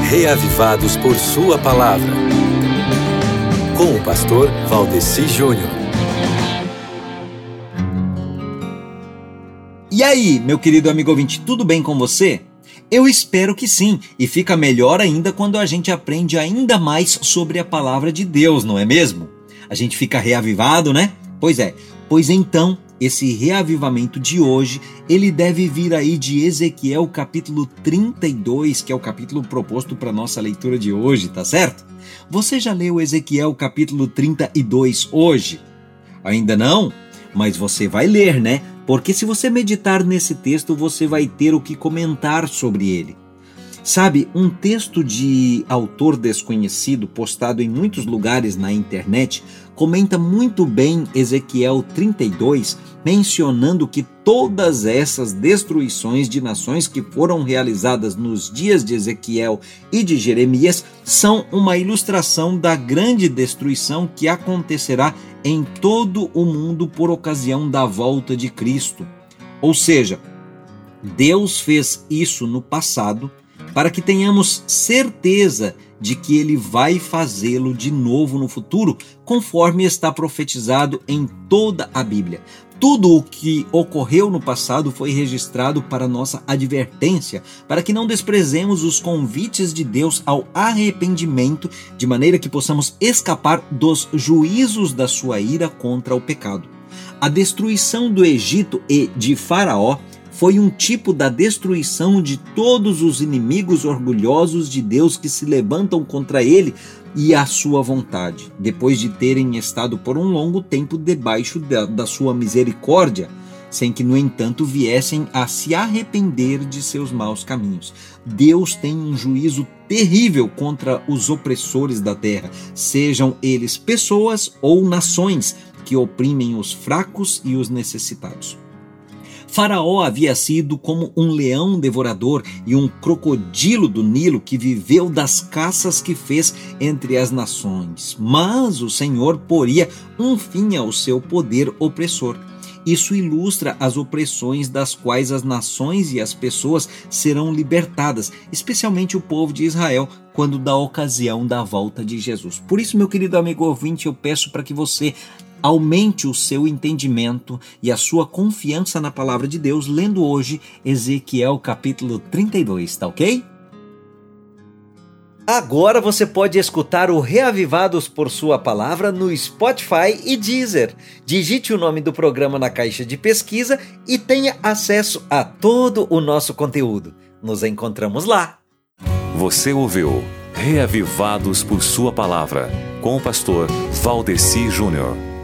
Reavivados por Sua Palavra, com o pastor Valdeci Júnior. E aí, meu querido amigo ouvinte, tudo bem com você? Eu espero que sim, e fica melhor ainda quando a gente aprende ainda mais sobre a palavra de Deus, não é mesmo? A gente fica reavivado, né? Pois então, esse reavivamento de hoje, ele deve vir aí de Ezequiel capítulo 32, que é o capítulo proposto para nossa leitura de hoje, tá certo? Você já leu Ezequiel capítulo 32 hoje? Ainda não? Mas você vai ler, né? Porque se você meditar nesse texto, você vai ter o que comentar sobre ele. Sabe, um texto de autor desconhecido, postado em muitos lugares na internet, comenta muito bem Ezequiel 32, mencionando que todas essas destruições de nações que foram realizadas nos dias de Ezequiel e de Jeremias são uma ilustração da grande destruição que acontecerá em todo o mundo por ocasião da volta de Cristo. Ou seja, Deus fez isso no passado para que tenhamos certeza de que Ele vai fazê-lo de novo no futuro, conforme está profetizado em toda a Bíblia. Tudo o que ocorreu no passado foi registrado para nossa advertência, para que não desprezemos os convites de Deus ao arrependimento, de maneira que possamos escapar dos juízos da sua ira contra o pecado. A destruição do Egito e de Faraó foi um tipo da destruição de todos os inimigos orgulhosos de Deus que se levantam contra ele e a sua vontade, depois de terem estado por um longo tempo debaixo da sua misericórdia, sem que, no entanto, viessem a se arrepender de seus maus caminhos. Deus tem um juízo terrível contra os opressores da terra, sejam eles pessoas ou nações que oprimem os fracos e os necessitados. Faraó havia sido como um leão devorador e um crocodilo do Nilo que viveu das caças que fez entre as nações. Mas o Senhor poria um fim ao seu poder opressor. Isso ilustra as opressões das quais as nações e as pessoas serão libertadas, especialmente o povo de Israel, quando da ocasião da volta de Jesus. Por isso, meu querido amigo ouvinte, eu peço para que você aumente o seu entendimento e a sua confiança na palavra de Deus, lendo hoje Ezequiel capítulo 32, tá ok? Agora você pode escutar o Reavivados por Sua Palavra no Spotify e Deezer. Digite o nome do programa na caixa de pesquisa e tenha acesso a todo o nosso conteúdo. Nos encontramos lá. Você ouviu Reavivados por Sua Palavra, com o pastor Valdeci Júnior.